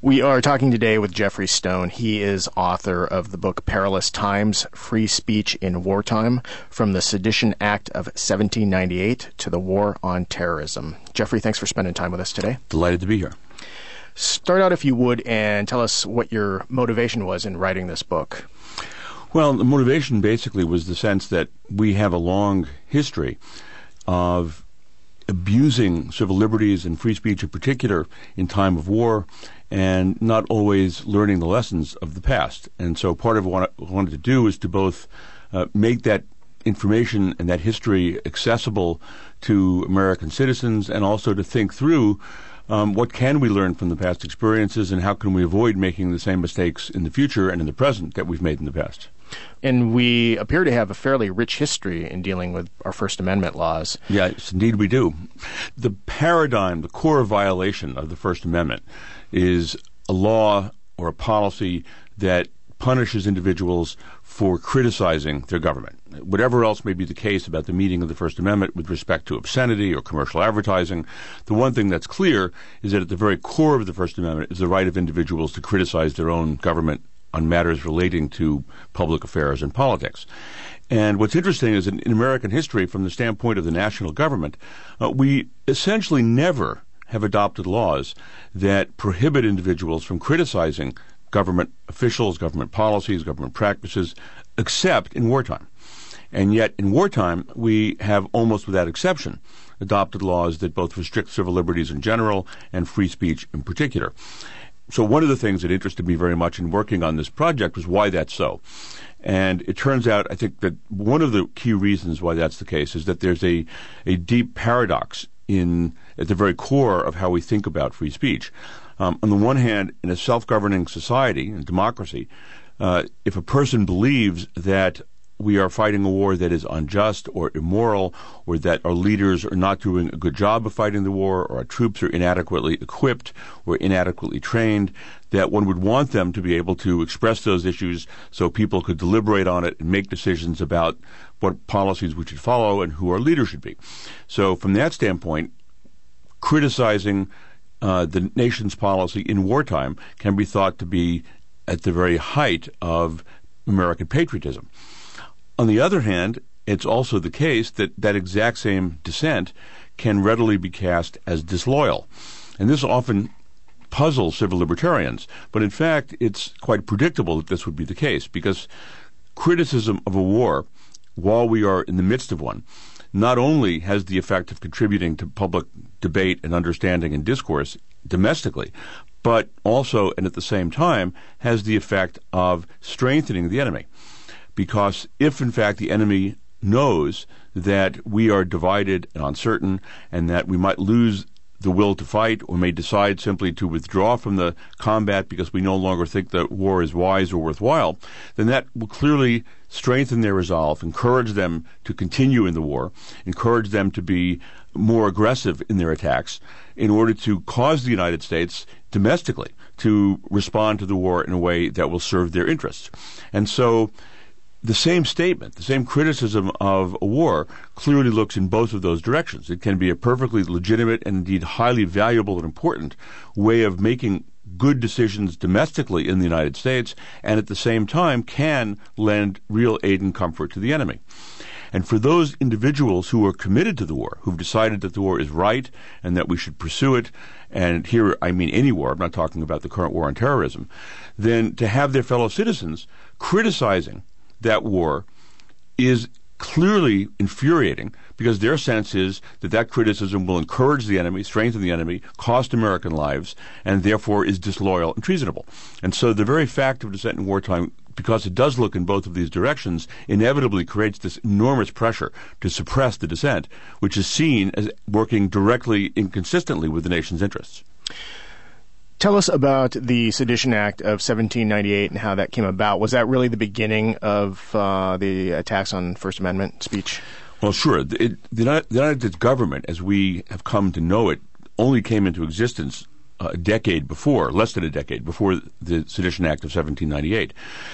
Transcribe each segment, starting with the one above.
We are talking today with Geoffrey Stone. He is author of the book Perilous Times, Free Speech in Wartime, From the Sedition Act of 1798 to the War on Terrorism. Geoffrey, thanks for spending time with us today. Delighted to be here. Start out, if you would, and tell us what your motivation was in writing this book. Well, the motivation basically was the sense that we have a long history of abusing civil liberties and free speech in particular in time of war, and not always learning the lessons of the past. And so part of what I wanted to do is to both make that information and that history accessible to American citizens, and also to think through what can we learn from the past experiences, and how can we avoid making the same mistakes in the future and in the present that we've made in the past. And we appear to have a fairly rich history in dealing with our First Amendment laws. Yes, indeed we do. The paradigm, the core violation of the First Amendment is a law or a policy that punishes individuals for criticizing their government. Whatever else may be the case about the meaning of the First Amendment with respect to obscenity or commercial advertising, the one thing that's clear is that at the very core of the First Amendment is the right of individuals to criticize their own government on matters relating to public affairs and politics. And what's interesting is in American history, from the standpoint of the national government, we essentially never have adopted laws that prohibit individuals from criticizing government officials, government policies, government practices, except in wartime. And yet in wartime, we have, almost without exception, adopted laws that both restrict civil liberties in general and free speech in particular. So one of the things that interested me very much in working on this project was why that's so. And it turns out, I think, that one of the key reasons why that's the case is that there's a deep paradox at the very core of how we think about free speech. On the one hand, in a self-governing society and democracy, if a person believes that we are fighting a war that is unjust or immoral, or that our leaders are not doing a good job of fighting the war, or our troops are inadequately equipped or inadequately trained, that one would want them to be able to express those issues so people could deliberate on it and make decisions about what policies we should follow and who our leaders should be. So from that standpoint, criticizing the nation's policy in wartime can be thought to be at the very height of American patriotism. On the other hand, it's also the case that that exact same dissent can readily be cast as disloyal. And this often puzzles civil libertarians. But in fact, it's quite predictable that this would be the case, because criticism of a war, while we are in the midst of one, not only has the effect of contributing to public debate and understanding and discourse domestically, but also, and at the same time, has the effect of strengthening the enemy. Because if, in fact, the enemy knows that we are divided and uncertain, and that we might lose the will to fight, or may decide simply to withdraw from the combat because we no longer think that war is wise or worthwhile, then that will clearly strengthen their resolve, encourage them to continue in the war, encourage them to be more aggressive in their attacks, in order to cause the United States domestically to respond to the war in a way that will serve their interests. And so the same statement, the same criticism of a war clearly looks in both of those directions. It can be a perfectly legitimate and indeed highly valuable and important way of making good decisions domestically in the United States, and at the same time can lend real aid and comfort to the enemy. And for those individuals who are committed to the war, who've decided that the war is right and that we should pursue it, and here I mean any war, I'm not talking about the current war on terrorism, then to have their fellow citizens criticizing that war is clearly infuriating, because their sense is that that criticism will encourage the enemy, strengthen the enemy, cost American lives, and therefore is disloyal and treasonable. And so the very fact of dissent in wartime, because it does look in both of these directions, inevitably creates this enormous pressure to suppress the dissent, which is seen as working directly inconsistently with the nation's interests. Tell us about the Sedition Act of 1798 and how that came about. Was that really the beginning of the attacks on First Amendment speech? Well, sure. The United States government, as we have come to know it, only came into existence less than a decade before the Sedition Act of 1798.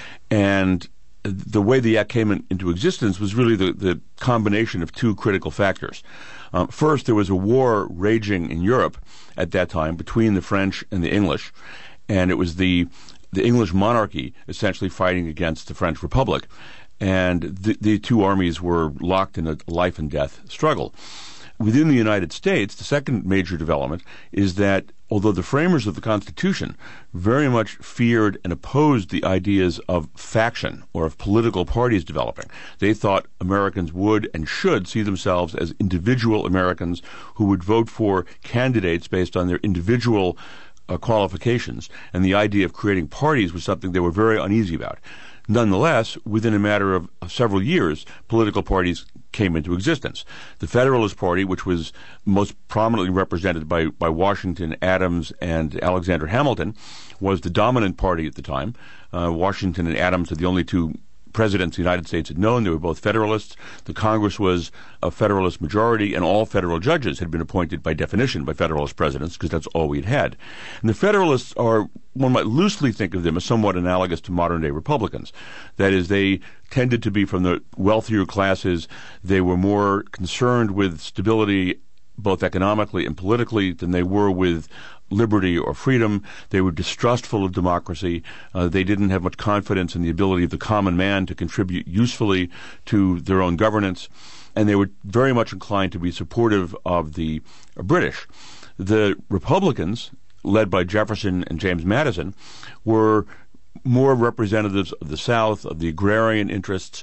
And the way the act came into existence was really the combination of two critical factors. First, there was a war raging in Europe at that time between the French and the English, and it was the English monarchy essentially fighting against the French Republic. And the two armies were locked in a life and death struggle. Within the United States, the second major development is that although the framers of the Constitution very much feared and opposed the ideas of faction or of political parties developing, they thought Americans would and should see themselves as individual Americans who would vote for candidates based on their individual qualifications, and the idea of creating parties was something they were very uneasy about. Nonetheless, within a matter of several years, political parties came into existence. The Federalist Party, which was most prominently represented by Washington, Adams, and Alexander Hamilton, was the dominant party at the time. Washington and Adams are the only two presidents the United States had known. They were both Federalists. The Congress was a Federalist majority, and all federal judges had been appointed by definition by Federalist presidents, because that's all we'd had. And the Federalists are, one might loosely think of them as somewhat analogous to modern-day Republicans. That is, they tended to be from the wealthier classes. They were more concerned with stability, both economically and politically, than they were with liberty or freedom. They were distrustful of democracy. They didn't have much confidence in the ability of the common man to contribute usefully to their own governance. And they were very much inclined to be supportive of the British. The Republicans, led by Jefferson and James Madison, were more representatives of the South, of the agrarian interests,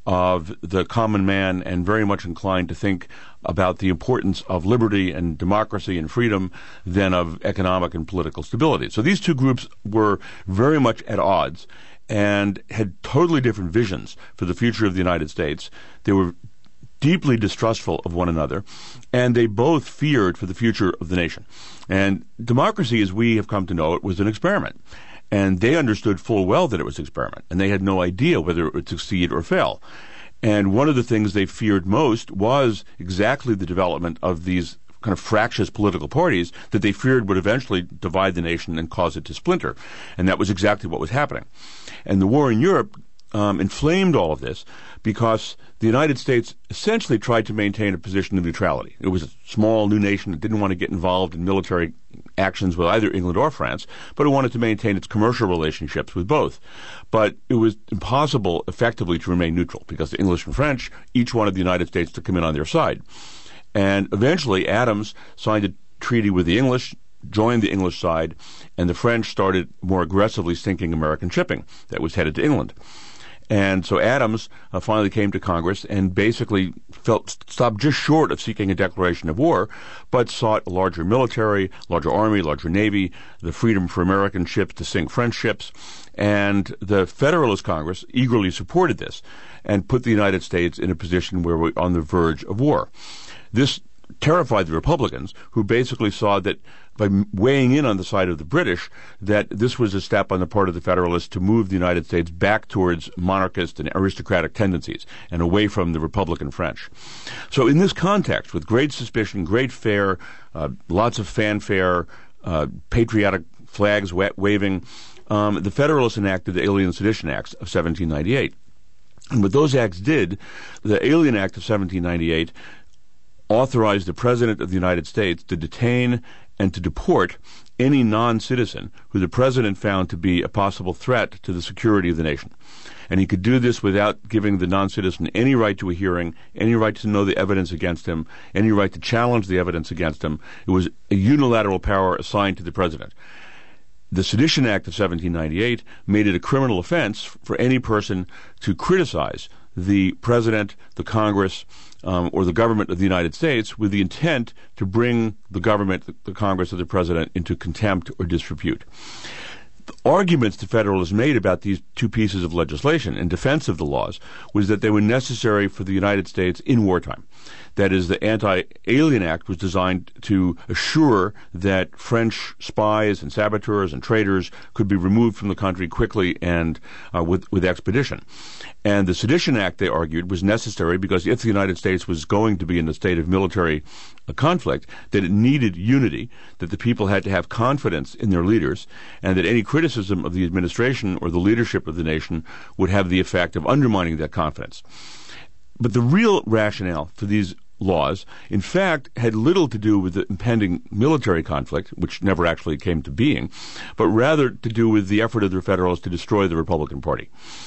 of the common man, and very much inclined to think about the importance of liberty and democracy and freedom than of economic and political stability. So these two groups were very much at odds and had totally different visions for the future of the United States. They were deeply distrustful of one another, and they both feared for the future of the nation. And democracy, as we have come to know it, was an experiment. And they understood full well that it was an experiment, and they had no idea whether it would succeed or fail. And one of the things they feared most was exactly the development of these kind of fractious political parties that they feared would eventually divide the nation and cause it to splinter. And that was exactly what was happening. And the war in Europe inflamed all of this because the United States essentially tried to maintain a position of neutrality. It was a small new nation that didn't want to get involved in military actions with either England or France, but it wanted to maintain its commercial relationships with both. But it was impossible effectively to remain neutral because the English and French each wanted the United States to come in on their side. And eventually Adams signed a treaty with the English, joined the English side, and the French started more aggressively sinking American shipping that was headed to England. And so Adams finally came to Congress and basically stopped just short of seeking a declaration of war, but sought a larger military, larger army, larger navy, the freedom for American ships to sink French ships. And the Federalist Congress eagerly supported this and put the United States in a position where we're on the verge of war. This terrified the Republicans, who basically saw that by weighing in on the side of the British, that this was a step on the part of the Federalists to move the United States back towards monarchist and aristocratic tendencies and away from the Republican French. So in this context, with great suspicion, great fear, lots of fanfare, patriotic flags waving, the Federalists enacted the Alien Sedition Acts of 1798. And what those acts did, the Alien Act of 1798 authorized the President of the United States to detain and to deport any non-citizen who the President found to be a possible threat to the security of the nation. And he could do this without giving the non-citizen any right to a hearing, any right to know the evidence against him, any right to challenge the evidence against him. It was a unilateral power assigned to the President. The Sedition Act of 1798 made it a criminal offense for any person to criticize the President, the Congress, or the government of the United States with the intent to bring the government, the Congress, or the President into contempt or disrepute. The arguments the Federalists made about these two pieces of legislation in defense of the laws was that they were necessary for the United States in wartime. That is, the Anti-Alien Act was designed to assure that French spies and saboteurs and traitors could be removed from the country quickly and with expedition. And the Sedition Act, they argued, was necessary because if the United States was going to be in a state of military conflict, that it needed unity, that the people had to have confidence in their leaders, and that any criticism of the administration or the leadership of the nation would have the effect of undermining that confidence. But the real rationale for these laws, in fact, had little to do with the impending military conflict, which never actually came to being, but rather to do with the effort of the Federalists to destroy the Republican Party.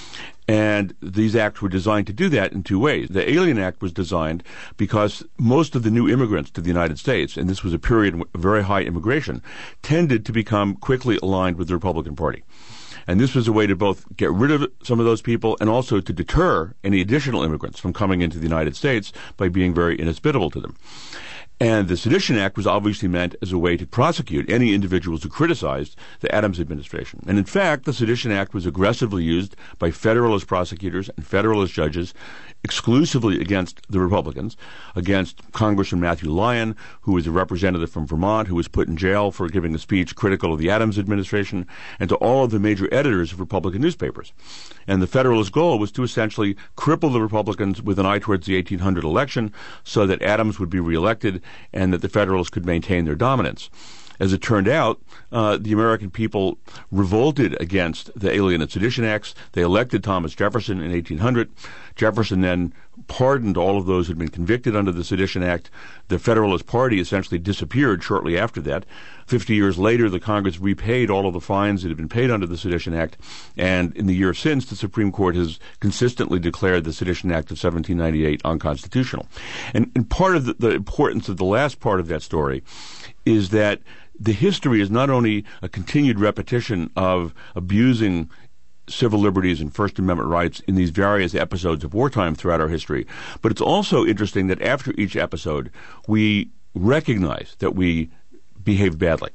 And these acts were designed to do that in two ways. The Alien Act was designed because most of the new immigrants to the United States, and this was a period of very high immigration, tended to become quickly aligned with the Republican Party. And this was a way to both get rid of some of those people and also to deter any additional immigrants from coming into the United States by being very inhospitable to them. And the Sedition Act was obviously meant as a way to prosecute any individuals who criticized the Adams administration. And in fact, the Sedition Act was aggressively used by Federalist prosecutors and Federalist judges exclusively against the Republicans, against Congressman Matthew Lyon, who was a representative from Vermont, who was put in jail for giving a speech critical of the Adams administration, and to all of the major editors of Republican newspapers. And the Federalist goal was to essentially cripple the Republicans with an eye towards the 1800 election so that Adams would be reelected and that the Federalists could maintain their dominance. As it turned out, the American people revolted against the Alien and Sedition Acts. They elected Thomas Jefferson in 1800. Jefferson then pardoned all of those who had been convicted under the Sedition Act. The Federalist Party essentially disappeared shortly after that. 50 years later, the Congress repaid all of the fines that had been paid under the Sedition Act. And in the year since, the Supreme Court has consistently declared the Sedition Act of 1798 unconstitutional. And part of the importance of the last part of that story is that the history is not only a continued repetition of abusing civil liberties and First Amendment rights in these various episodes of wartime throughout our history, but it's also interesting that after each episode, we recognize that we behaved badly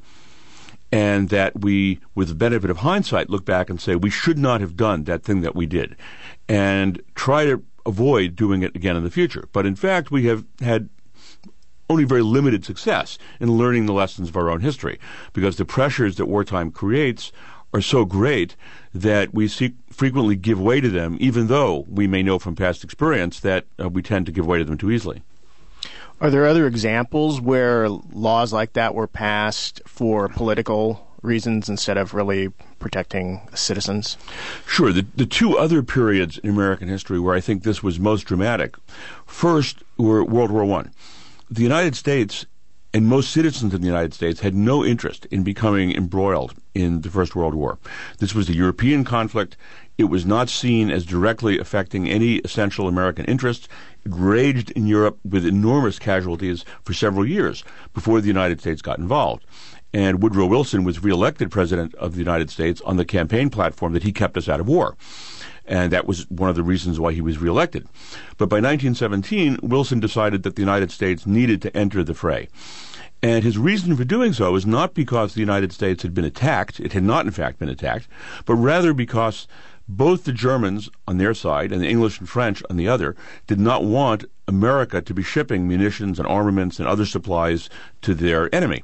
and that we, with the benefit of hindsight, look back and say we should not have done that thing that we did and try to avoid doing it again in the future. But in fact, we have had only very limited success in learning the lessons of our own history, because the pressures that wartime creates are so great that we frequently give way to them, even though we may know from past experience that we tend to give way to them too easily. Are there other examples where laws like that were passed for political reasons instead of really protecting citizens? Sure. The two other periods in American history where I think this was most dramatic, first were World War I. The United States and most citizens in the United States had no interest in becoming embroiled in the First World War. This was a European conflict. It was not seen as directly affecting any essential American interests. It raged in Europe with enormous casualties for several years before the United States got involved. And Woodrow Wilson was reelected president of the United States on the campaign platform that he kept us out of war. And that was one of the reasons why he was reelected. But by 1917, Wilson decided that the United States needed to enter the fray. And his reason for doing so is not because the United States had been attacked. It had not, in fact, been attacked, but rather because both the Germans on their side and the English and French on the other did not want America to be shipping munitions and armaments and other supplies to their enemy.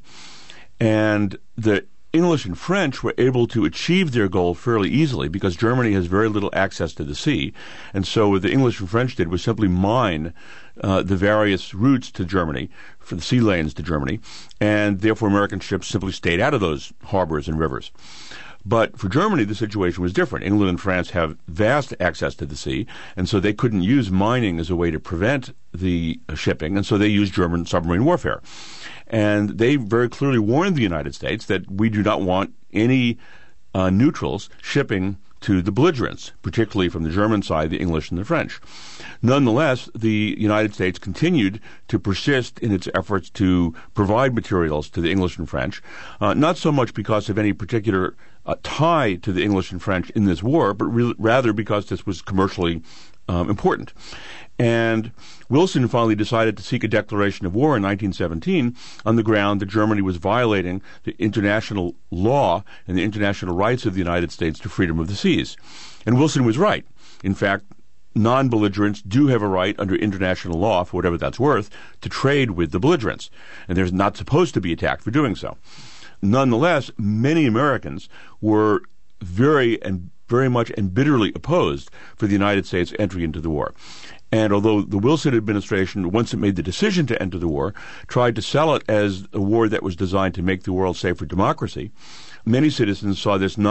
And the English and French were able to achieve their goal fairly easily because Germany has very little access to the sea. And so what the English and French did was simply mine the various routes to Germany, for the sea lanes to Germany, and therefore American ships simply stayed out of those harbors and rivers. But for Germany, the situation was different. England and France have vast access to the sea, and so they couldn't use mining as a way to prevent the shipping, and so they used German submarine warfare. And they very clearly warned the United States that we do not want any neutrals shipping to the belligerents, particularly from the German side, the English and the French. Nonetheless, the United States continued to persist in its efforts to provide materials to the English and French, not so much because of any particular tie to the English and French in this war, but rather because this was commercially important. And Wilson finally decided to seek a declaration of war in 1917 on the ground that Germany was violating the international law and the international rights of the United States to freedom of the seas. And Wilson was right. In fact, non-belligerents do have a right under international law, for whatever that's worth, to trade with the belligerents. And they're not supposed to be attacked for doing so. Nonetheless, many Americans were very much and bitterly opposed for the United States entry into the war. And although the Wilson administration, once it made the decision to enter the war, tried to sell it as a war that was designed to make the world safe for democracy, many citizens saw this not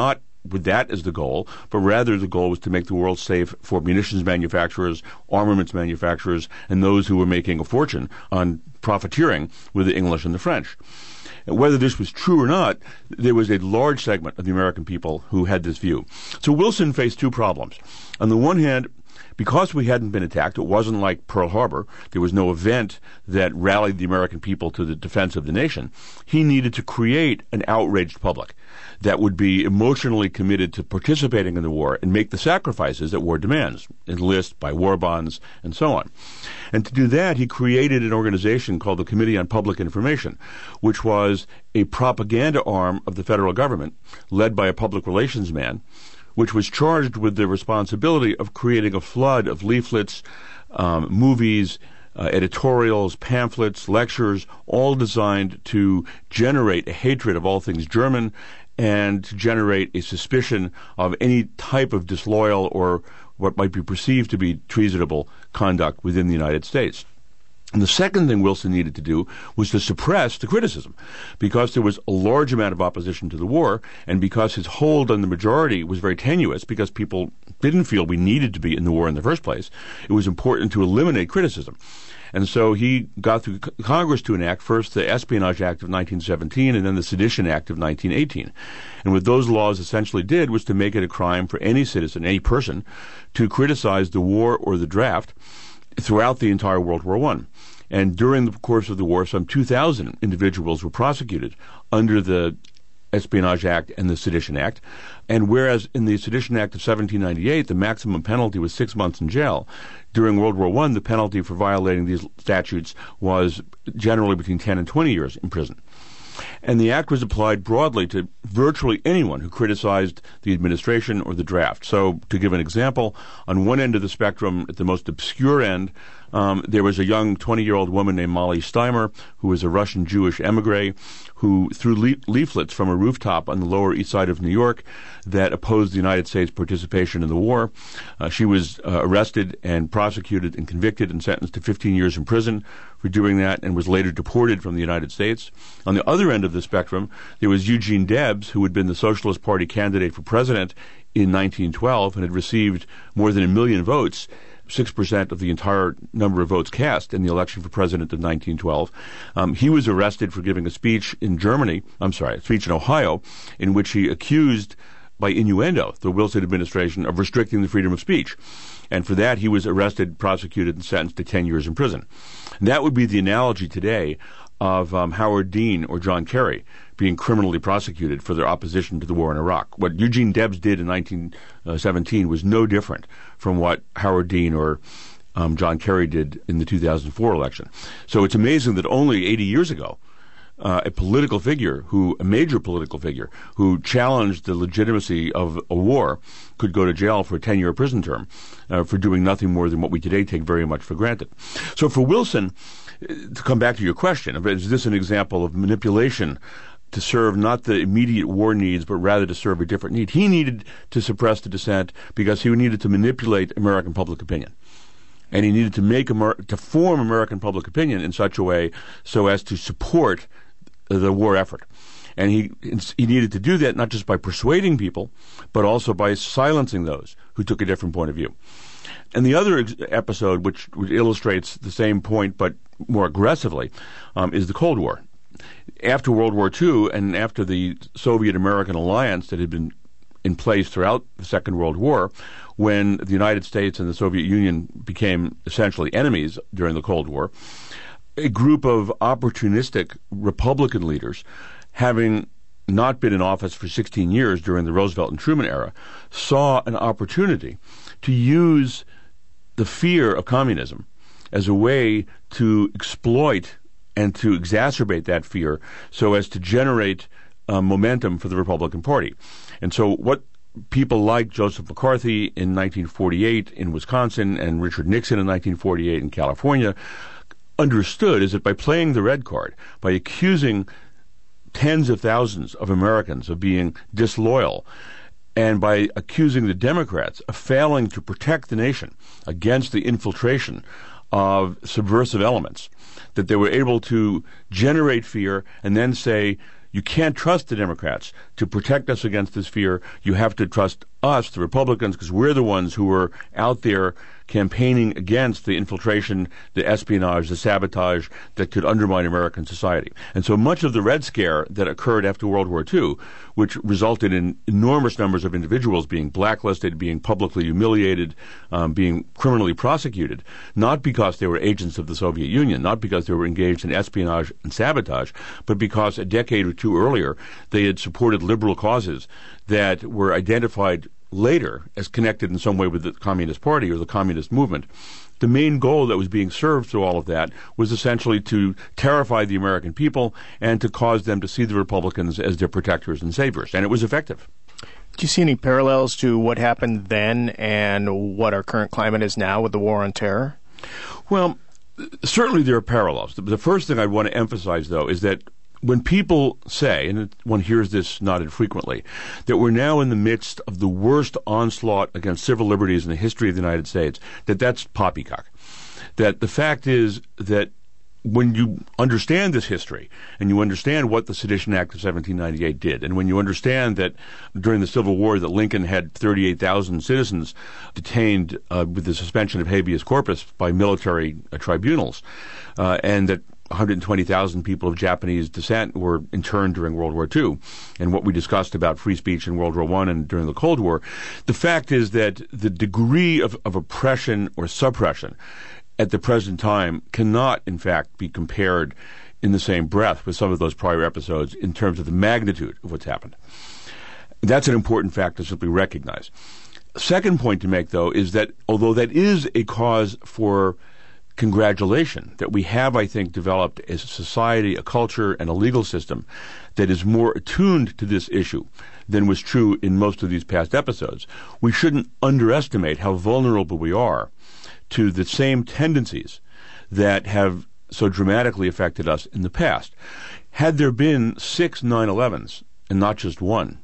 with that as the goal, but rather the goal was to make the world safe for munitions manufacturers, armaments manufacturers, and those who were making a fortune on profiteering with the English and the French. And whether this was true or not, there was a large segment of the American people who had this view. So Wilson faced two problems. On the one hand, because we hadn't been attacked, it wasn't like Pearl Harbor. There was no event that rallied the American people to the defense of the nation. He needed to create an outraged public that would be emotionally committed to participating in the war and make the sacrifices that war demands, enlist, buy war bonds, and so on. And to do that, he created an organization called the Committee on Public Information, which was a propaganda arm of the federal government led by a public relations man, which was charged with the responsibility of creating a flood of leaflets, movies, editorials, pamphlets, lectures, all designed to generate a hatred of all things German and to generate a suspicion of any type of disloyal or what might be perceived to be treasonable conduct within the United States. And the second thing Wilson needed to do was to suppress the criticism, because there was a large amount of opposition to the war, and because his hold on the majority was very tenuous, because people didn't feel we needed to be in the war in the first place. It was important to eliminate criticism. And so he got through Congress to enact first the Espionage Act of 1917 and then the Sedition Act of 1918. And what those laws essentially did was to make it a crime for any citizen, any person, to criticize the war or the draft throughout the entire World War I. And during the course of the war, some 2,000 individuals were prosecuted under the Espionage Act and the Sedition Act. And whereas in the Sedition Act of 1798, the maximum penalty was 6 months in jail, during World War I, the penalty for violating these statutes was generally between 10 and 20 years in prison. And the act was applied broadly to virtually anyone who criticized the administration or the draft. So, to give an example, on one end of the spectrum, at the most obscure end, there was a young 20-year-old woman named Molly Steimer, who was a Russian Jewish emigre, who threw leaflets from a rooftop on the Lower East Side of New York that opposed the United States' participation in the war. She was arrested and prosecuted and convicted and sentenced to 15 years in prison for doing that, and was later deported from the United States. On the other end of the spectrum, there was Eugene Debs, who had been the Socialist Party candidate for president in 1912 and had received more than 1 million votes, 6% of the entire number of votes cast in the election for president of 1912. He was arrested for giving a speech in Ohio, in which he accused, by innuendo, the Wilson administration of restricting the freedom of speech. And for that, he was arrested, prosecuted, and sentenced to 10 years in prison. And that would be the analogy today of Howard Dean or John Kerry being criminally prosecuted for their opposition to the war in Iraq. What Eugene Debs did in 1917 was no different from what Howard Dean or John Kerry did in the 2004 election. So it's amazing that only 80 years ago, a major political figure who challenged the legitimacy of a war could go to jail for a 10-year prison term for doing nothing more than what we today take very much for granted. So for Wilson, to come back to your question, is this an example of manipulation to serve not the immediate war needs, but rather to serve a different need? He needed to suppress the dissent because he needed to manipulate American public opinion. And he needed to form American public opinion in such a way so as to support the war effort. And he needed to do that not just by persuading people, but also by silencing those who took a different point of view. And the other episode, which illustrates the same point but more aggressively, is the Cold War. After World War II and after the Soviet-American alliance that had been in place throughout the Second World War, when the United States and the Soviet Union became essentially enemies during the Cold War, a group of opportunistic Republican leaders, having not been in office for 16 years during the Roosevelt and Truman era, saw an opportunity to use the fear of communism as a way to exploit and to exacerbate that fear so as to generate momentum for the Republican Party. And so what people like Joseph McCarthy in 1948 in Wisconsin and Richard Nixon in 1948 in California understood is that by playing the red card, by accusing tens of thousands of Americans of being disloyal, and by accusing the Democrats of failing to protect the nation against the infiltration of subversive elements, that they were able to generate fear and then say, You can't trust the Democrats to protect us against this fear. You have to trust us, the Republicans, because we're the ones who are out there campaigning against the infiltration, the espionage, the sabotage that could undermine American society. And so much of the Red Scare that occurred after World War II, which resulted in enormous numbers of individuals being blacklisted, being publicly humiliated, being criminally prosecuted, not because they were agents of the Soviet Union, not because they were engaged in espionage and sabotage, but because a decade or two earlier they had supported liberal causes that were identified later as connected in some way with the Communist Party or the Communist movement. The main goal that was being served through all of that was essentially to terrify the American people and to cause them to see the Republicans as their protectors and saviors. And it was effective. Do you see any parallels to what happened then and what our current climate is now with the war on terror? Well, certainly there are parallels. The first thing I want to emphasize, though, is that when people say, and one hears this not infrequently, that we're now in the midst of the worst onslaught against civil liberties in the history of the United States, that's poppycock. That the fact is that when you understand this history and you understand what the Sedition Act of 1798 did, and when you understand that during the Civil War that Lincoln had 38,000 citizens detained with the suspension of habeas corpus by military tribunals, and that 120,000 people of Japanese descent were interned during World War II, and what we discussed about free speech in World War I and during the Cold War, the fact is that the degree of oppression or suppression at the present time cannot, in fact, be compared in the same breath with some of those prior episodes in terms of the magnitude of what's happened. That's an important fact to simply recognize. Second point to make, though, is that although that is a cause for congratulation, that we have, I think, developed as a society, a culture, and a legal system that is more attuned to this issue than was true in most of these past episodes, we shouldn't underestimate how vulnerable we are to the same tendencies that have so dramatically affected us in the past. Had there been 6 9/11s and not just one,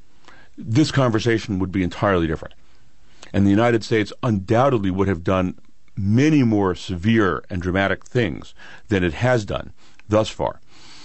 this conversation would be entirely different. And the United States undoubtedly would have done many more severe and dramatic things than it has done thus far.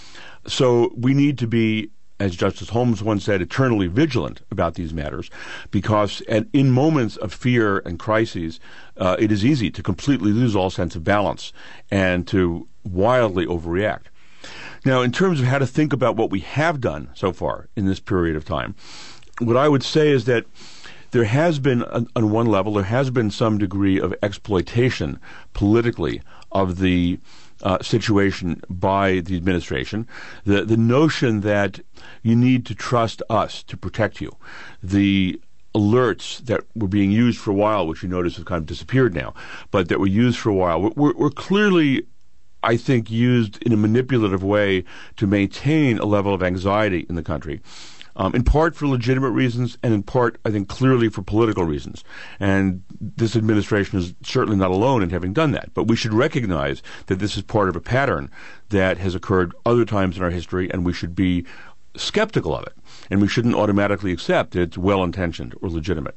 So we need to be, as Justice Holmes once said, eternally vigilant about these matters, because in moments of fear and crises, it is easy to completely lose all sense of balance and to wildly overreact. Now, in terms of how to think about what we have done so far in this period of time, what I would say is that there has been, on one level, there has been some degree of exploitation politically of the situation by the administration. The notion that you need to trust us to protect you. The alerts that were being used for a while, which you notice have kind of disappeared now, but that were used for a while, were clearly, I think, used in a manipulative way to maintain a level of anxiety in the country. In part for legitimate reasons, and in part, I think, clearly for political reasons. And this administration is certainly not alone in having done that. But we should recognize that this is part of a pattern that has occurred other times in our history, and we should be skeptical of it. And we shouldn't automatically accept that it's well-intentioned or legitimate.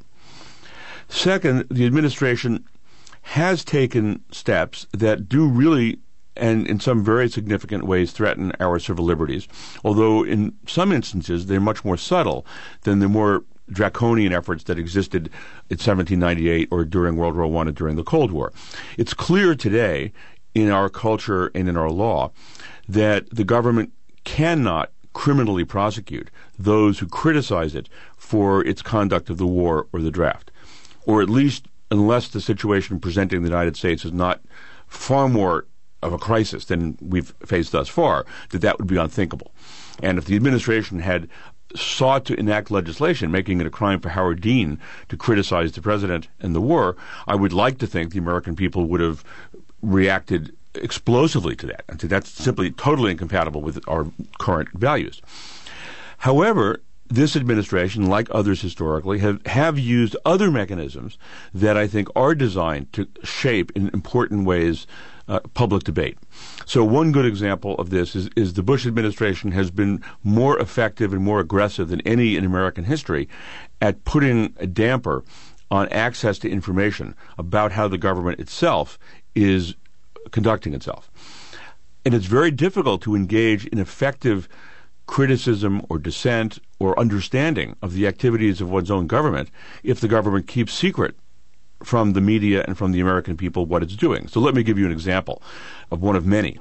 Second, the administration has taken steps that do really, and in some very significant ways, threaten our civil liberties, although in some instances they're much more subtle than the more draconian efforts that existed in 1798 or during World War I and during the Cold War. It's clear today in our culture and in our law that the government cannot criminally prosecute those who criticize it for its conduct of the war or the draft, or at least unless the situation presenting the United States is not far more of a crisis than we've faced thus far, that would be unthinkable. And if the administration had sought to enact legislation making it a crime for Howard Dean to criticize the president and the war, I would like to think the American people would have reacted explosively to that. And so that's simply totally incompatible with our current values. However, this administration, like others historically, have used other mechanisms that I think are designed to shape in important ways public debate. So one good example of this is the Bush administration has been more effective and more aggressive than any in American history at putting a damper on access to information about how the government itself is conducting itself. And it's very difficult to engage in effective criticism or dissent or understanding of the activities of one's own government if the government keeps secret from the media and from the American people what it's doing. So let me give you an example of one of many.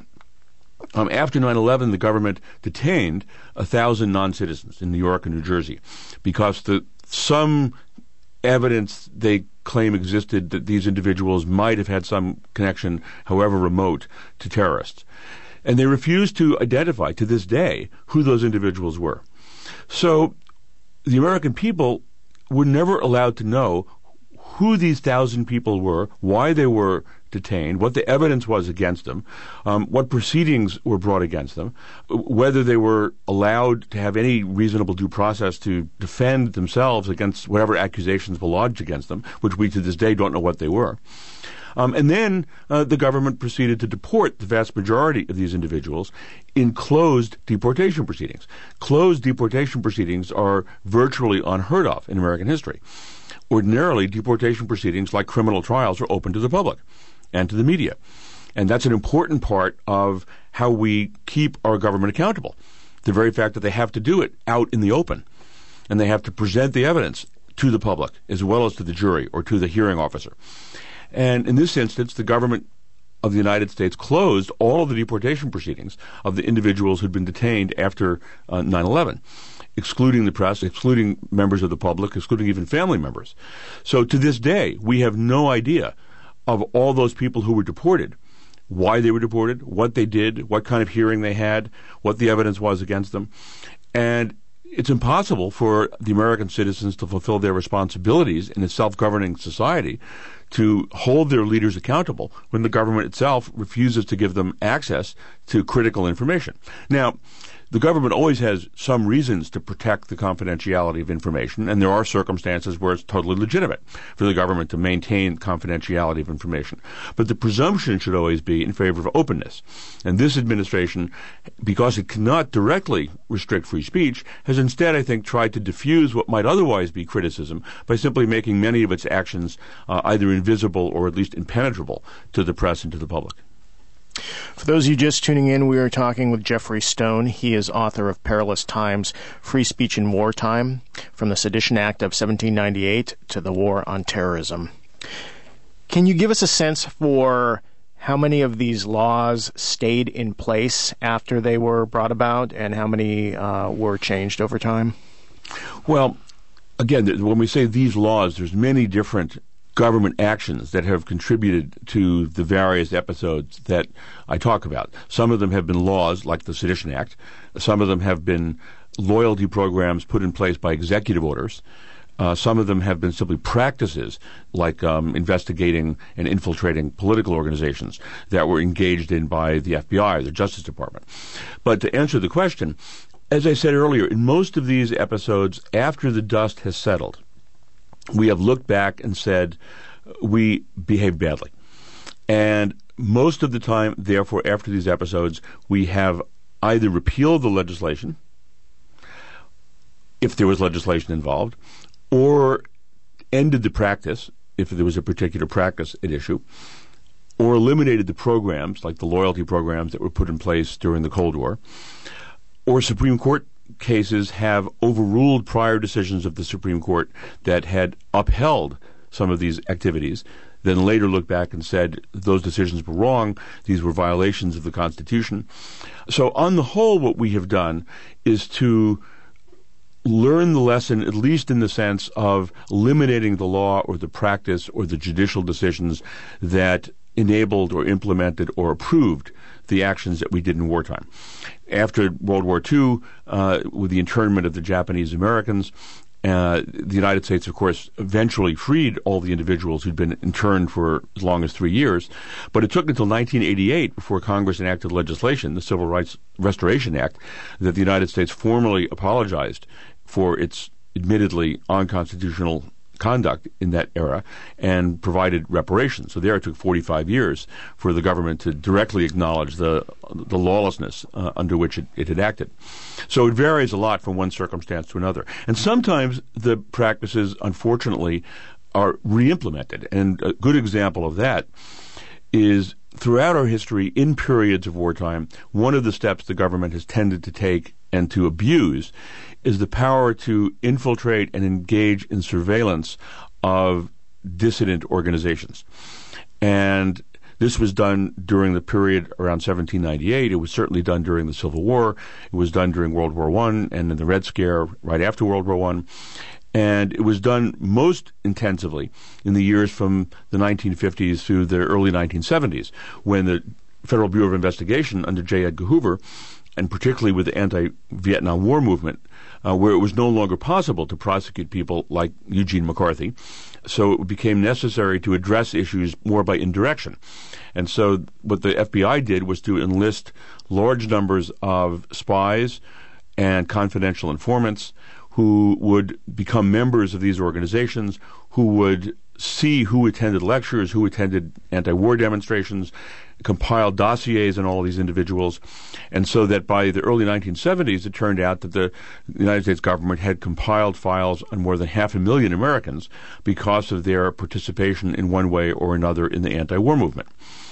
After 9/11, the government detained 1,000 non-citizens in New York and New Jersey because some evidence they claim existed that these individuals might have had some connection, however remote, to terrorists. And they refused to identify, to this day, who those individuals were. So the American people were never allowed to know who these 1,000 people were, why they were detained, what the evidence was against them, what proceedings were brought against them, whether they were allowed to have any reasonable due process to defend themselves against whatever accusations were lodged against them, which we to this day don't know what they were. And then the government proceeded to deport the vast majority of these individuals in closed deportation proceedings. Closed deportation proceedings are virtually unheard of in American history. Ordinarily, deportation proceedings, like criminal trials, are open to the public and to the media. And that's an important part of how we keep our government accountable. The very fact that they have to do it out in the open, and they have to present the evidence to the public as well as to the jury or to the hearing officer. And in this instance, the government of the United States closed all of the deportation proceedings of the individuals who'd been detained after 9/11. Excluding the press, excluding members of the public, excluding even family members. So to this day, we have no idea of all those people who were deported, why they were deported, what they did, what kind of hearing they had, what the evidence was against them. And it's impossible for the American citizens to fulfill their responsibilities in a self-governing society to hold their leaders accountable when the government itself refuses to give them access to critical information. Now, the government always has some reasons to protect the confidentiality of information, and there are circumstances where it's totally legitimate for the government to maintain confidentiality of information. But the presumption should always be in favor of openness. And this administration, because it cannot directly restrict free speech, has instead, I think, tried to diffuse what might otherwise be criticism by simply making many of its actions either invisible or at least impenetrable to the press and to the public. For those of you just tuning in, we are talking with Jeffrey Stone. He is author of Perilous Times, Free Speech in Wartime, from the Sedition Act of 1798 to the War on Terrorism. Can you give us a sense for how many of these laws stayed in place after they were brought about and how many were changed over time? Well, again, when we say these laws, there's many different government actions that have contributed to the various episodes that I talk about. Some of them have been laws, like the Sedition Act. Some of them have been loyalty programs put in place by executive orders. Some of them have been simply practices, like investigating and infiltrating political organizations that were engaged in by the FBI or the Justice Department. But to answer the question, as I said earlier, in most of these episodes, after the dust has settled, we have looked back and said, we behaved badly. And most of the time, therefore, after these episodes, we have either repealed the legislation, if there was legislation involved, or ended the practice, if there was a particular practice at issue, or eliminated the programs, like the loyalty programs that were put in place during the Cold War, or Supreme Court cases have overruled prior decisions of the Supreme Court that had upheld some of these activities, then later looked back and said those decisions were wrong, these were violations of the Constitution. So on the whole, what we have done is to learn the lesson, at least in the sense of eliminating the law or the practice or the judicial decisions that enabled or implemented or approved the actions that we did in wartime. After World War II, with the internment of the Japanese Americans, the United States, of course, eventually freed all the individuals who'd been interned for as long as 3 years. But it took until 1988 before Congress enacted legislation, the Civil Rights Restoration Act, that the United States formally apologized for its admittedly unconstitutional conduct in that era and provided reparations. So there it took 45 years for the government to directly acknowledge the lawlessness under which it had acted. So it varies a lot from one circumstance to another. And sometimes the practices, unfortunately, are re-implemented. And a good example of that is throughout our history, in periods of wartime, one of the steps the government has tended to take and to abuse is the power to infiltrate and engage in surveillance of dissident organizations. And this was done during the period around 1798. It was certainly done during the Civil War. It was done during World War I and in the Red Scare right after World War I. And it was done most intensively in the years from the 1950s through the early 1970s, when the Federal Bureau of Investigation under J. Edgar Hoover, and particularly with the anti-Vietnam War movement, where it was no longer possible to prosecute people like Eugene McCarthy. So it became necessary to address issues more by indirection. And so what the FBI did was to enlist large numbers of spies and confidential informants who would become members of these organizations, who would see who attended lectures, who attended anti-war demonstrations, compile dossiers on all of these individuals. And so that by the early 1970s, it turned out that the United States government had compiled files on more than 500,000 Americans because of their participation in one way or another in the anti-war movement.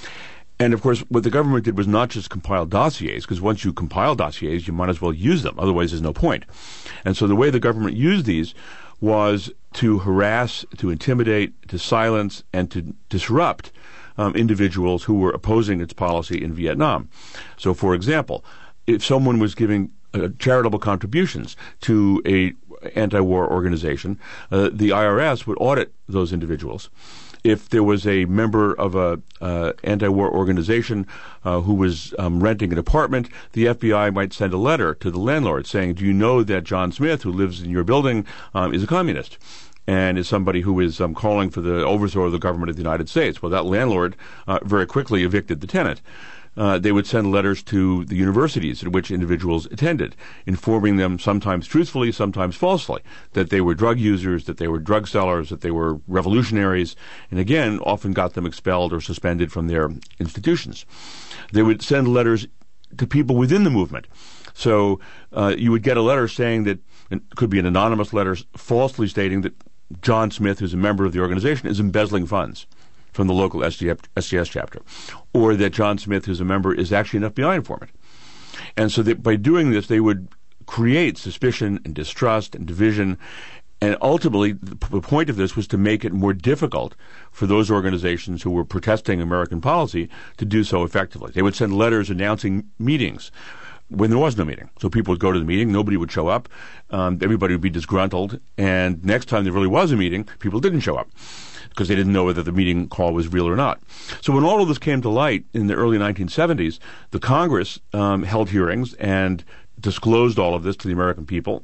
And, of course, what the government did was not just compile dossiers, because once you compile dossiers, you might as well use them. Otherwise, there's no point. And so the way the government used these was to harass, to intimidate, to silence, and to disrupt individuals who were opposing its policy in Vietnam. So, for example, if someone was giving charitable contributions to a anti-war organization, the IRS would audit those individuals. If there was a member of a anti-war organization who was renting an apartment, the FBI might send a letter to the landlord saying, "Do you know that John Smith, who lives in your building, is a communist and is somebody who is calling for the overthrow of the government of the United States?" Well, that landlord very quickly evicted the tenant. They would send letters to the universities at which individuals attended, informing them sometimes truthfully, sometimes falsely, that they were drug users, that they were drug sellers, that they were revolutionaries, and again, often got them expelled or suspended from their institutions. They would send letters to people within the movement. So you would get a letter saying that, it could be an anonymous letter, falsely stating that John Smith, who's a member of the organization, is embezzling funds from the local STS chapter, or that John Smith, who's a member, is actually an FBI informant. And so that by doing this, they would create suspicion and distrust and division, and ultimately the point of this was to make it more difficult for those organizations who were protesting American policy to do so effectively. They would send letters announcing meetings when there was no meeting. So people would go to the meeting, nobody would show up, everybody would be disgruntled, and next time there really was a meeting, people didn't show up, because they didn't know whether the meeting call was real or not. So when all of this came to light in the early 1970s, the Congress held hearings and disclosed all of this to the American people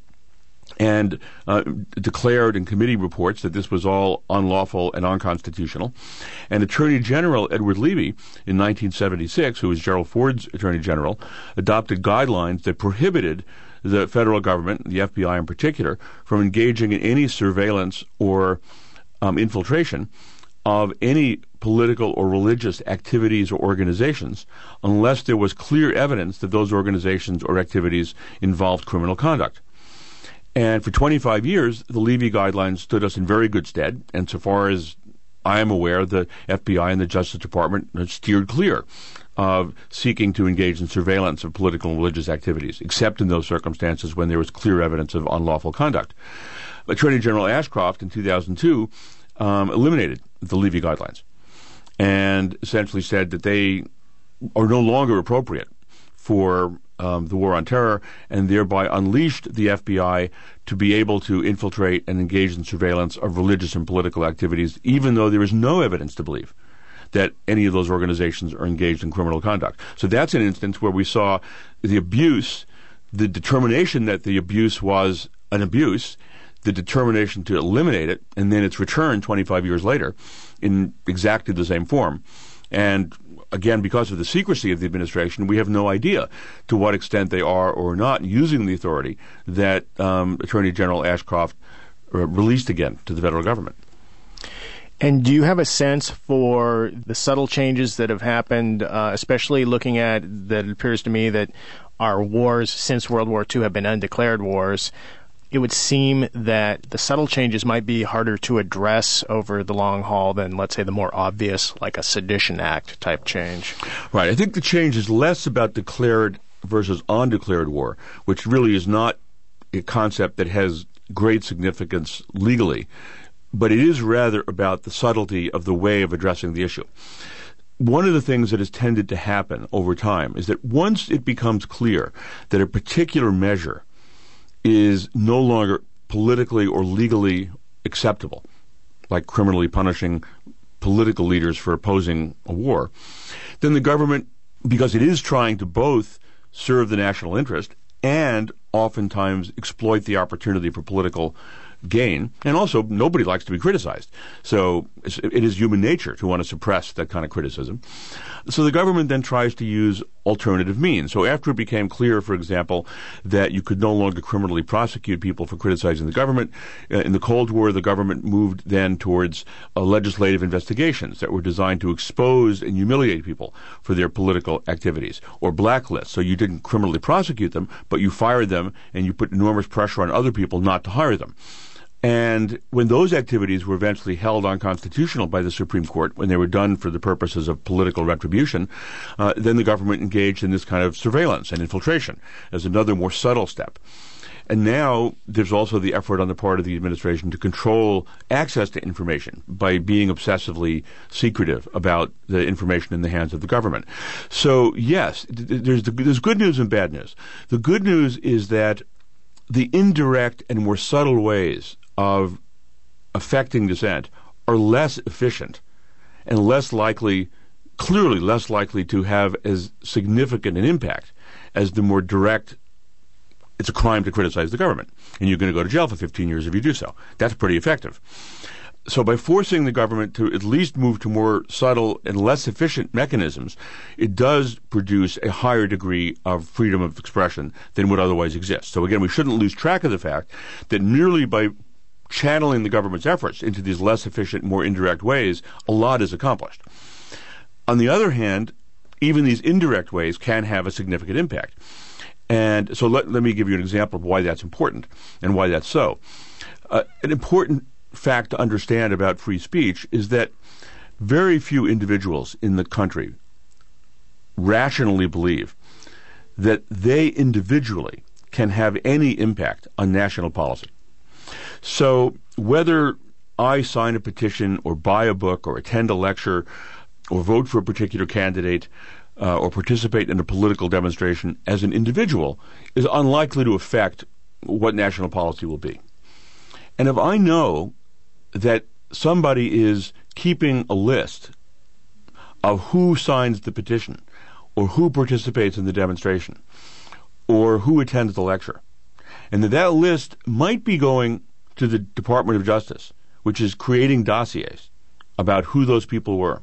and declared in committee reports that this was all unlawful and unconstitutional. And Attorney General Edward Levy in 1976, who was Gerald Ford's Attorney General, adopted guidelines that prohibited the federal government, the FBI in particular, from engaging in any surveillance or infiltration of any political or religious activities or organizations unless there was clear evidence that those organizations or activities involved criminal conduct. And for 25 years, the Levy guidelines stood us in very good stead, and so far as I am aware, the FBI and the Justice Department have steered clear of seeking to engage in surveillance of political and religious activities, except in those circumstances when there was clear evidence of unlawful conduct. Attorney General Ashcroft in 2002 eliminated the Levy guidelines and essentially said that they are no longer appropriate for the war on terror, and thereby unleashed the FBI to be able to infiltrate and engage in surveillance of religious and political activities, even though there is no evidence to believe that any of those organizations are engaged in criminal conduct. So that's an instance where we saw the abuse, the determination that the abuse was an abuse, the determination to eliminate it, and then its return 25 years later in exactly the same form. And again, because of the secrecy of the administration, we have no idea to what extent they are or not using the authority that Attorney General Ashcroft released again to the federal government. And do you have a sense for the subtle changes that have happened, especially looking at that it appears to me that our wars since World War II have been undeclared wars? It would seem that the subtle changes might be harder to address over the long haul than, let's say, the more obvious, like a Sedition Act type change. Right. I think the change is less about declared versus undeclared war, which really is not a concept that has great significance legally, but it is rather about the subtlety of the way of addressing the issue. One of the things that has tended to happen over time is that once it becomes clear that a particular measure is no longer politically or legally acceptable, like criminally punishing political leaders for opposing a war, then the government, because it is trying to both serve the national interest and oftentimes exploit the opportunity for political gain, and also nobody likes to be criticized. So it is human nature to want to suppress that kind of criticism. So the government then tries to use alternative means. So after it became clear, for example, that you could no longer criminally prosecute people for criticizing the government, in the Cold War, the government moved then towards legislative investigations that were designed to expose and humiliate people for their political activities, or blacklists. So you didn't criminally prosecute them, but you fired them and you put enormous pressure on other people not to hire them. And when those activities were eventually held unconstitutional by the Supreme Court, when they were done for the purposes of political retribution, then the government engaged in this kind of surveillance and infiltration as another more subtle step. And now there's also the effort on the part of the administration to control access to information by being obsessively secretive about the information in the hands of the government. So yes, there's good news and bad news. The good news is that the indirect and more subtle ways of affecting dissent are less efficient and less likely, clearly less likely to have as significant an impact as the more direct, it's a crime to criticize the government, and you're going to go to jail for 15 years if you do so. That's pretty effective. So by forcing the government to at least move to more subtle and less efficient mechanisms, it does produce a higher degree of freedom of expression than would otherwise exist. So again, we shouldn't lose track of the fact that merely by channeling the government's efforts into these less efficient, more indirect ways, a lot is accomplished. On the other hand, even these indirect ways can have a significant impact. And so let me give you an example of why that's important and why that's so. An important fact to understand about free speech is that very few individuals in the country rationally believe that they individually can have any impact on national policy. So whether I sign a petition or buy a book or attend a lecture or vote for a particular candidate or participate in a political demonstration as an individual is unlikely to affect what national policy will be. And if I know that somebody is keeping a list of who signs the petition or who participates in the demonstration or who attends the lecture, and that list might be going to the Department of Justice, which is creating dossiers about who those people were,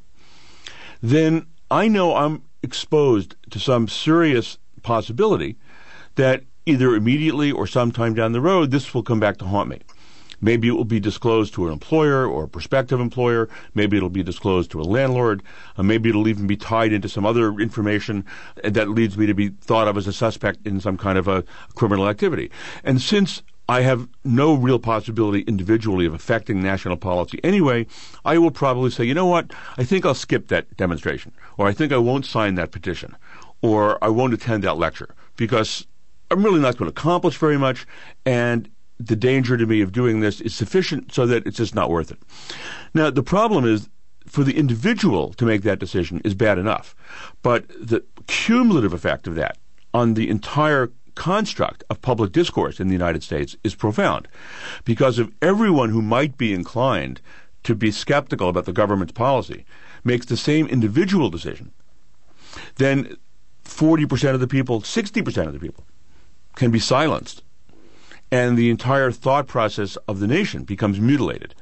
then I know I'm exposed to some serious possibility that either immediately or sometime down the road, this will come back to haunt me. Maybe it will be disclosed to an employer or a prospective employer. Maybe it'll be disclosed to a landlord. Maybe it'll even be tied into some other information that leads me to be thought of as a suspect in some kind of a criminal activity. And since I have no real possibility individually of affecting national policy anyway, I will probably say, you know what, I think I'll skip that demonstration, or I think I won't sign that petition, or I won't attend that lecture, because I'm really not going to accomplish very much, and the danger to me of doing this is sufficient so that it's just not worth it. Now, the problem is, for the individual to make that decision is bad enough, but the cumulative effect of that on the entire construct of public discourse in the United States is profound, because if everyone who might be inclined to be skeptical about the government's policy makes the same individual decision, then 40% of the people, 60% of the people can be silenced, and the entire thought process of the nation becomes mutilated.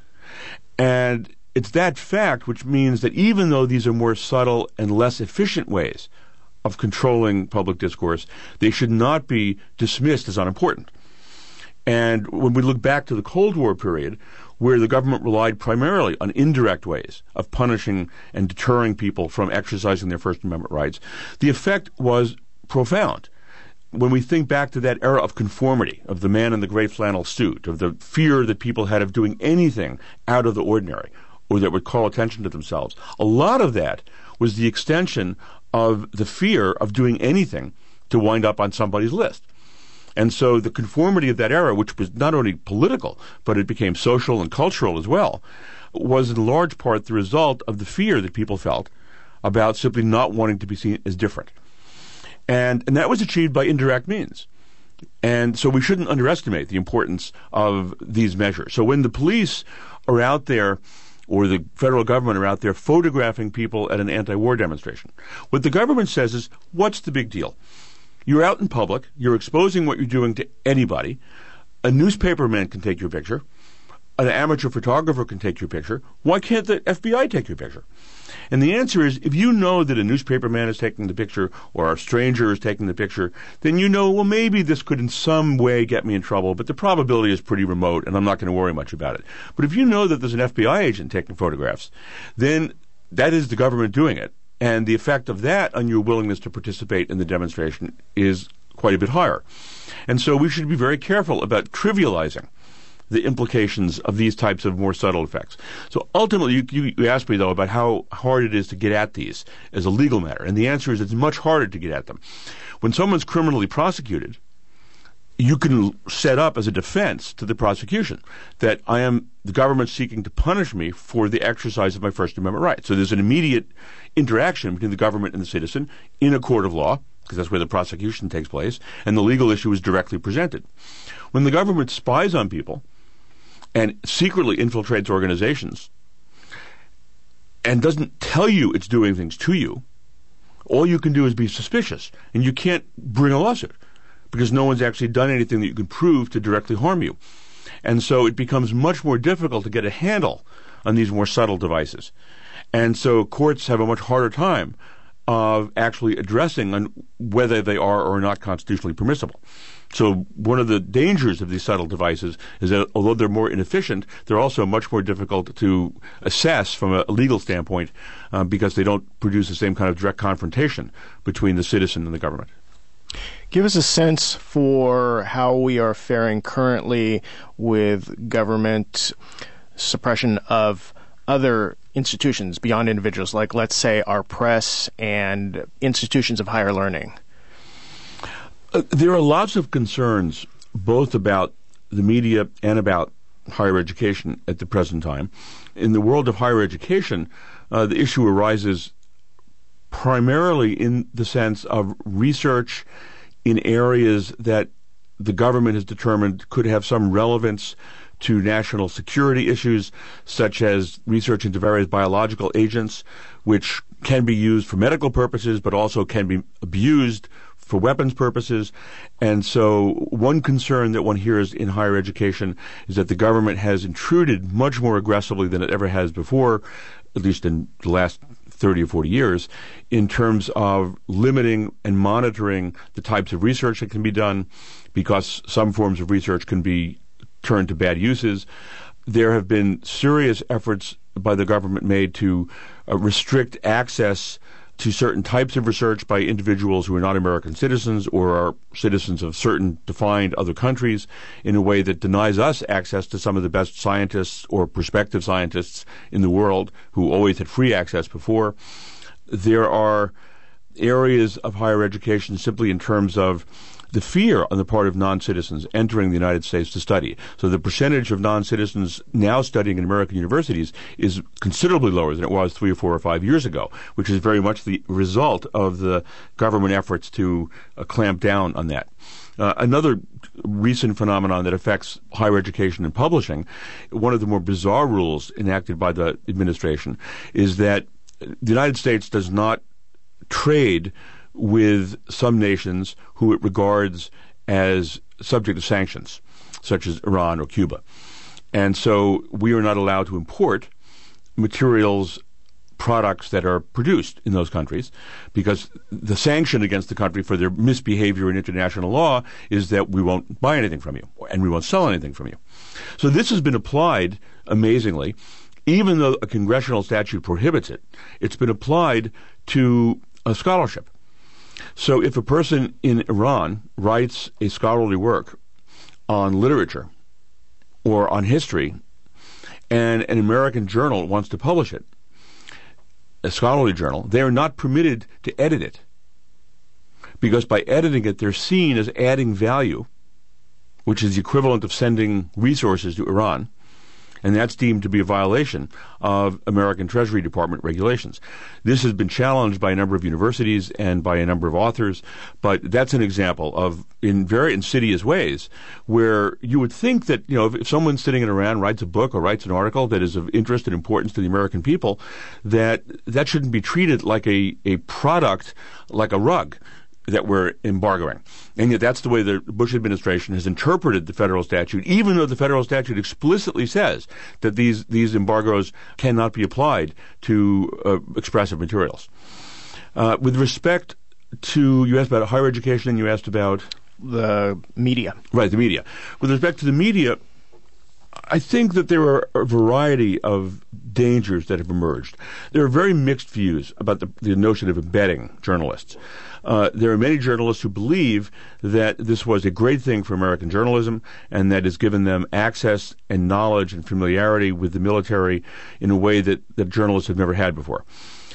And it's that fact which means that even though these are more subtle and less efficient ways of controlling public discourse, they should not be dismissed as unimportant. And when we look back to the Cold War period, where the government relied primarily on indirect ways of punishing and deterring people from exercising their First Amendment rights, the effect was profound. When we think back to that era of conformity, of the man in the gray flannel suit, of the fear that people had of doing anything out of the ordinary or that would call attention to themselves, a lot of that was the extension of the fear of doing anything to wind up on somebody's list. And so the conformity of that era, which was not only political, but it became social and cultural as well, was in large part the result of the fear that people felt about simply not wanting to be seen as different. And that was achieved by indirect means. And so we shouldn't underestimate the importance of these measures. So when the police are out there, or the federal government are out there photographing people at an anti-war demonstration, what the government says is, what's the big deal? You're out in public, you're exposing what you're doing to anybody. A newspaperman can take your picture. An amateur photographer can take your picture. Why can't the FBI take your picture? And the answer is, if you know that a newspaperman is taking the picture or a stranger is taking the picture, then you know, well, maybe this could in some way get me in trouble, but the probability is pretty remote and I'm not going to worry much about it. But if you know that there's an FBI agent taking photographs, then that is the government doing it. And the effect of that on your willingness to participate in the demonstration is quite a bit higher. And so we should be very careful about trivializing the implications of these types of more subtle effects. So ultimately, you asked me, though, about how hard it is to get at these as a legal matter. And the answer is it's much harder to get at them. When someone's criminally prosecuted, you can set up as a defense to the prosecution that I am the government seeking to punish me for the exercise of my First Amendment rights. So there's an immediate interaction between the government and the citizen in a court of law, because that's where the prosecution takes place, and the legal issue is directly presented. When the government spies on people and secretly infiltrates organizations and doesn't tell you it's doing things to you, all you can do is be suspicious, and you can't bring a lawsuit because no one's actually done anything that you can prove to directly harm you. And so it becomes much more difficult to get a handle on these more subtle devices. And so courts have a much harder time of actually addressing on whether they are or are not constitutionally permissible. So one of the dangers of these subtle devices is that although they're more inefficient, they're also much more difficult to assess from a legal standpoint because they don't produce the same kind of direct confrontation between the citizen and the government. Give us a sense for how we are faring currently with government suppression of other institutions beyond individuals, like, let's say, our press and institutions of higher learning. There are lots of concerns both about the media and about higher education at the present time. In the world of higher education, the issue arises primarily in the sense of research in areas that the government has determined could have some relevance to national security issues, such as research into various biological agents, which can be used for medical purposes, but also can be abused for weapons purposes. And so one concern that one hears in higher education is that the government has intruded much more aggressively than it ever has before, at least in the last 30 or 40 years, in terms of limiting and monitoring the types of research that can be done, because some forms of research can be turned to bad uses. There have been serious efforts by the government made to restrict access to certain types of research by individuals who are not American citizens or are citizens of certain defined other countries in a way that denies us access to some of the best scientists or prospective scientists in the world who always had free access before. There are areas of higher education simply in terms of the fear on the part of non-citizens entering the United States to study. So the percentage of non-citizens now studying in American universities is considerably lower than it was 3 or 4 or 5 years ago, which is very much the result of the government efforts to clamp down on that. Another recent phenomenon that affects higher education and publishing, one of the more bizarre rules enacted by the administration, is that the United States does not trade with some nations who it regards as subject to sanctions, such as Iran or Cuba. And so we are not allowed to import materials, products that are produced in those countries, because the sanction against the country for their misbehavior in international law is that we won't buy anything from you and we won't sell anything from you. So this has been applied, amazingly, even though a congressional statute prohibits it. It's been applied to a scholarship. So if a person in Iran writes a scholarly work on literature or on history, and an American journal wants to publish it, a scholarly journal, they are not permitted to edit it because by editing it, they're seen as adding value, which is the equivalent of sending resources to Iran, and that's deemed to be a violation of American Treasury Department regulations. This has been challenged by a number of universities and by a number of authors, but that's an example of, in very insidious ways, where you would think that, if someone sitting in Iran writes a book or writes an article that is of interest and importance to the American people, that shouldn't be treated like a product, like a rug that we're embargoing. And yet that's the way the Bush administration has interpreted the federal statute, even though the federal statute explicitly says that these embargoes cannot be applied to expressive materials. With respect to, you asked about higher education and you asked about the media. Right, the media. With respect to the media, I think that there are a variety of dangers that have emerged. There are very mixed views about the notion of embedding journalists. There are many journalists who believe that this was a great thing for American journalism and that has given them access and knowledge and familiarity with the military in a way that journalists have never had before.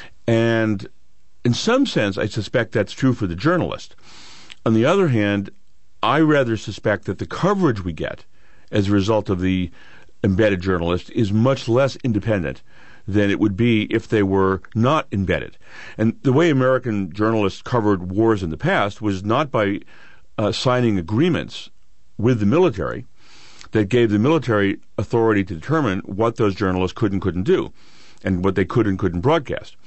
And in some sense, I suspect that's true for the journalist. On the other hand, I rather suspect that the coverage we get as a result of the embedded journalist is much less independent than it would be if they were not embedded. And the way American journalists covered wars in the past was not by signing agreements with the military that gave the military authority to determine what those journalists could and couldn't do and what they could and couldn't broadcast.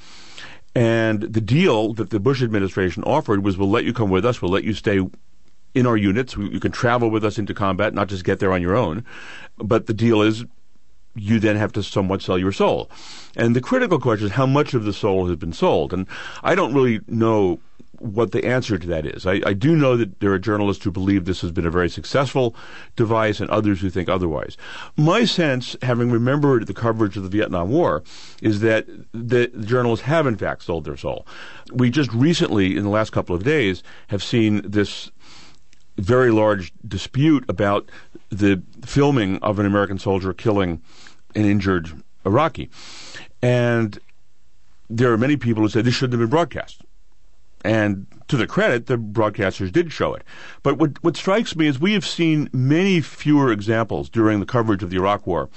And the deal that the Bush administration offered was, we'll let you come with us, we'll let you stay in our units, you can travel with us into combat, not just get there on your own. But the deal is, you then have to somewhat sell your soul. And the critical question is how much of the soul has been sold. And I don't really know what the answer to that is. I do know that there are journalists who believe this has been a very successful device and others who think otherwise. My sense, having remembered the coverage of the Vietnam War, is that the journalists have in fact sold their soul. We just recently, in the last couple of days, have seen this very large dispute about the filming of an American soldier killing an injured Iraqi. And there are many people who say this shouldn't have been broadcast. And to their credit, the broadcasters did show it. But what strikes me is we have seen many fewer examples during the coverage of the Iraq War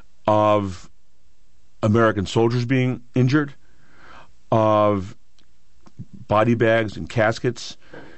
of American soldiers being injured, of body bags and caskets,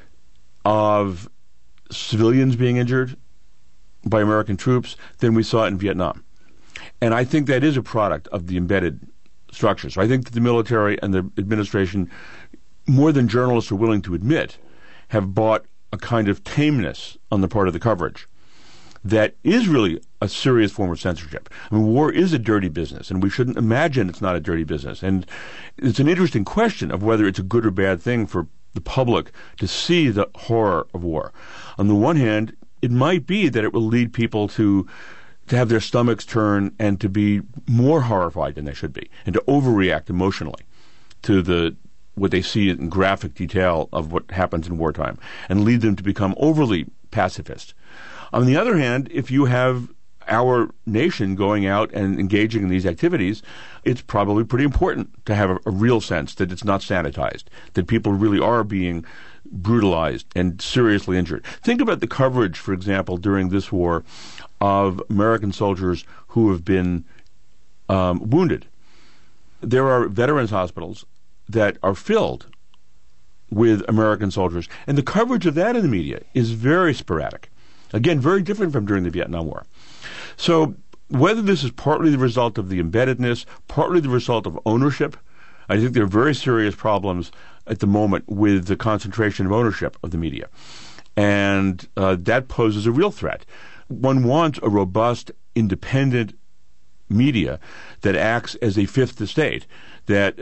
of civilians being injured by American troops than we saw in Vietnam. And I think that is a product of the embedded structures. So I think that the military and the administration, more than journalists are willing to admit, have bought a kind of tameness on the part of the coverage that is really a serious form of censorship. I mean, war is a dirty business, and we shouldn't imagine it's not a dirty business. And it's an interesting question of whether it's a good or bad thing for the public to see the horror of war. On the one hand, it might be that it will lead people to have their stomachs turn and to be more horrified than they should be, and to overreact emotionally to what they see in graphic detail of what happens in wartime, and lead them to become overly pacifist. On the other hand, if you have our nation going out and engaging in these activities, it's probably pretty important to have a real sense that it's not sanitized, that people really are being brutalized and seriously injured. Think about the coverage, for example, during this war of American soldiers who have been wounded. There are veterans hospitals that are filled with American soldiers, and the coverage of that in the media is very sporadic. Again, very different from during the Vietnam War. So whether this is partly the result of the embeddedness, partly the result of ownership, I think there are very serious problems at the moment with the concentration of ownership of the media. And that poses a real threat. One wants a robust, independent media that acts as a fourth estate, that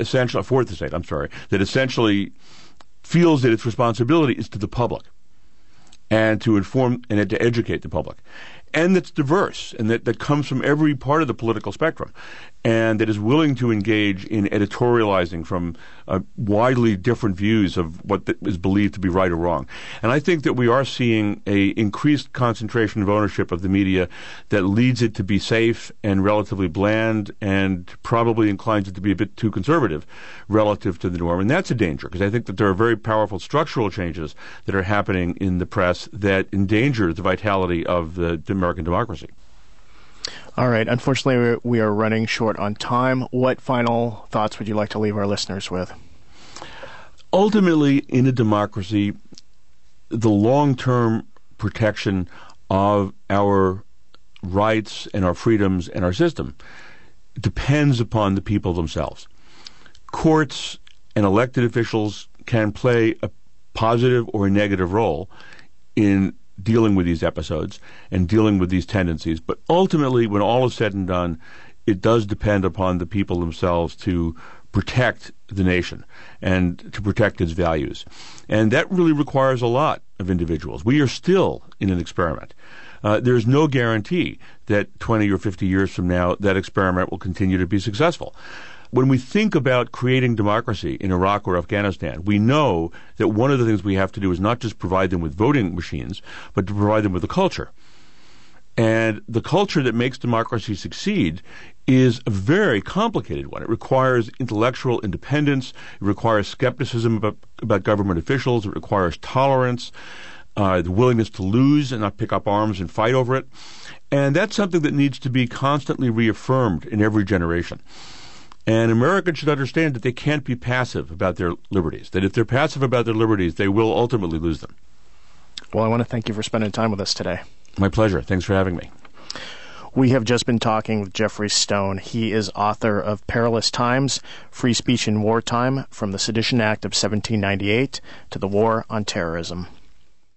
essentially feels that its responsibility is to the public and to inform and to educate the public. and that's diverse, and that comes from every part of the political spectrum, and that is willing to engage in editorializing from widely different views of what is believed to be right or wrong. And I think that we are seeing a increased concentration of ownership of the media that leads it to be safe and relatively bland, and probably inclines it to be a bit too conservative relative to the norm. And that's a danger, because I think that there are very powerful structural changes that are happening in the press that endanger the vitality of the American democracy. All right. Unfortunately, we are running short on time. What final thoughts would you like to leave our listeners with? Ultimately, in a democracy, the long-term protection of our rights and our freedoms and our system depends upon the people themselves. Courts and elected officials can play a positive or a negative role in dealing with these episodes and dealing with these tendencies. But ultimately, when all is said and done, it does depend upon the people themselves to protect the nation and to protect its values. And that really requires a lot of individuals. We are still in an experiment. There's no guarantee that 20 or 50 years from now that experiment will continue to be successful. When we think about creating democracy in Iraq or Afghanistan, we know that one of the things we have to do is not just provide them with voting machines, but to provide them with a culture. And the culture that makes democracy succeed is a very complicated one. It requires intellectual independence. It requires skepticism about government officials. It requires tolerance, the willingness to lose and not pick up arms and fight over it. And that's something that needs to be constantly reaffirmed in every generation. And Americans should understand that they can't be passive about their liberties, that if they're passive about their liberties, they will ultimately lose them. Well, I want to thank you for spending time with us today. My pleasure. Thanks for having me. We have just been talking with Jeffrey Stone. He is author of Perilous Times, Free Speech in Wartime, from the Sedition Act of 1798 to the War on Terrorism.